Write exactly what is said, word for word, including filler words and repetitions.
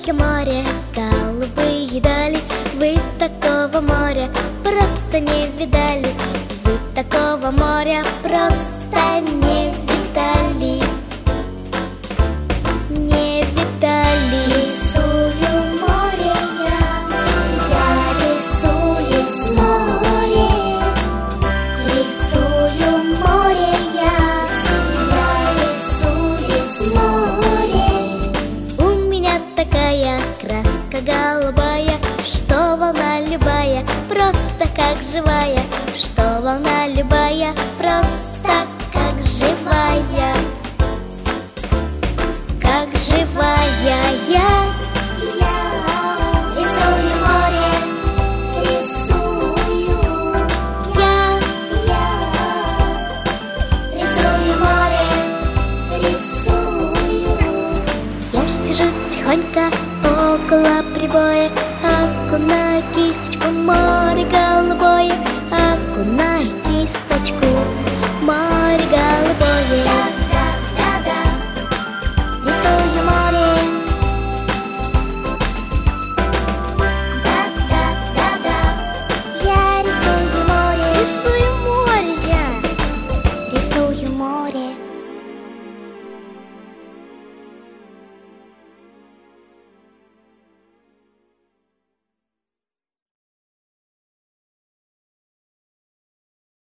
голубое море, голубые дали. Вы такого моря просто не видали. Вы такого моря просто не видали. Не видали. Рисую море я, я рисую море. Рисую море я, я рисую море. У меня такая краска голубая, что волна любая просто как живая, что волна любая просто как живая, как живая я. Я рисую море, рисую я, я рисую море, рисую. Я сижу тихонько около прибоя, окунаю кисточку в море голубое, окунаю